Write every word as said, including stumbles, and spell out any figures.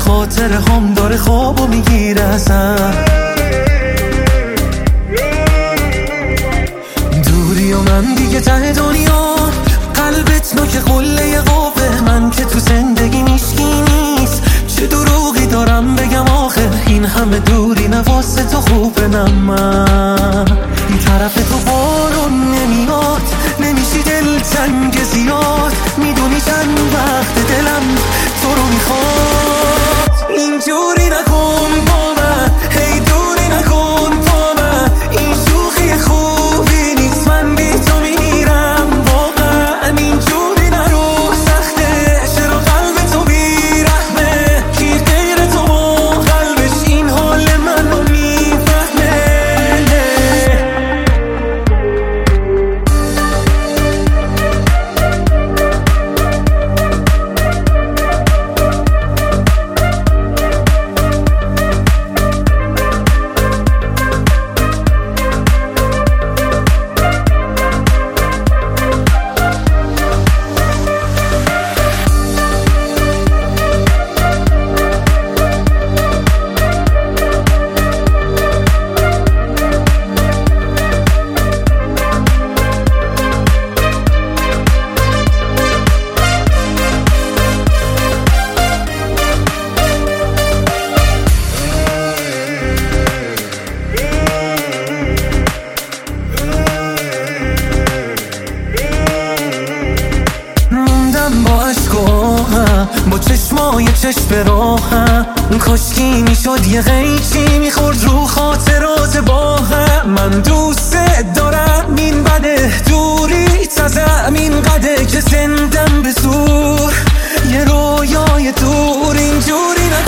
خاطر هم داره خوابو میگیره ازم. دوری و من دیگه ته دنیا، قلبت نوک قله قوه، من که تو زندگی میشکی نیست. چه دروغی دارم بگم آخه، این همه دوری نواسه تو خوبه. نه من این طرف تو بارون نمیاد، نمیشی دل تنگ زیاد، میدونی چند وقت دلم تو رو میخواد. اینجوری نکن با من، هی دوری نکن با من، این شوخی خوبی نیست، من بی تو میرم واقعا. اینجوری نرو سخته، چرا قلب تو بیرحمه، کی غیر تو با قلبش این حال منو میفهمه. با عشقاهم، با چشمای چشم راهم، کاشکی میشد یه غیچی میخورد رو خاطرات با هم. من دوست دارم این بده، دوری تزم این قده که زندم به زور، یه رویای دور. اینجوری